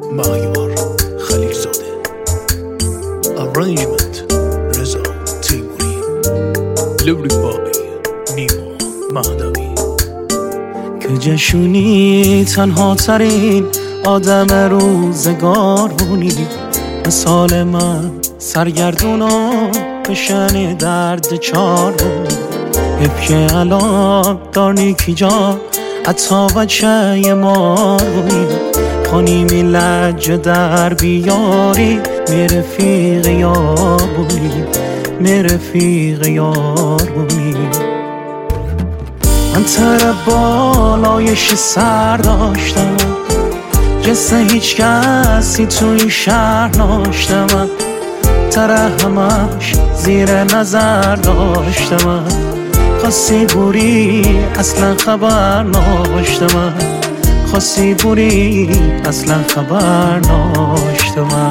معیار خلیلزاده، ارنجمنت رضا تیموری، لیریک بای نیما مهدوی. که جشونی تنها ترین آدم روزگارونی، مثال من سرگردون و بشن درد چارونی. که الان دارنی کی جا حتی بچه مارونی، خانیمی لجه در بیاری میره رفیق یارونی، میره رفیق یارونی. من تر بالایش سر داشتم، جسه هیچ کسی تو این شهر ناشتم. تر همش زیر نظر داشتم، خاصی بوری اصلا خبر ناشتم، خاصی بوری اصلا خبر ناشتم.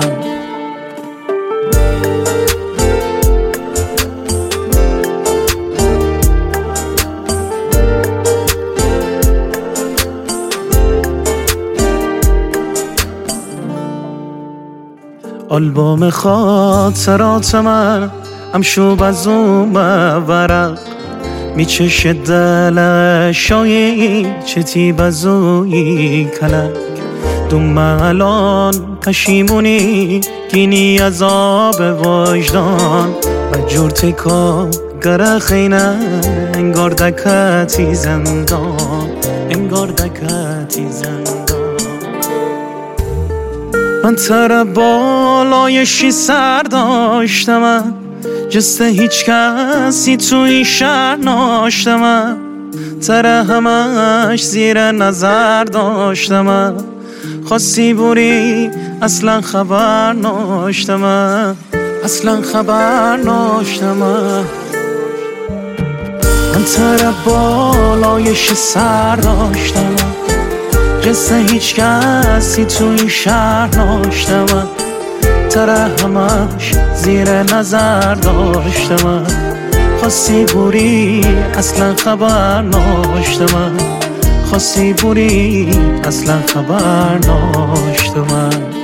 آلبوم خاطرات من امشوب از اون ورق، میچشه دل شایی چتی بزوی کلک. دوم الان پشیمونی گینی از آب وجدان، و جور تکا گره خینه انگار دکتی زندان، انگار دکتی زندان. من تر بالایشی سر داشتم، جسته هیچ کسی تو این شهر ناشتم. تر همش زیر نظر داشتم، خاصی بوری اصلا خبر ناشتم، اصلا خبر ناشتم. من تر بالایشی سر داشتم، جسته هیچ کسی تو این شهر ناشتم. تر همش زیر نظر داشتم، خاصی بوری اصلا خبر ناشتم، خاصی بوری اصلا خبر ناشتم.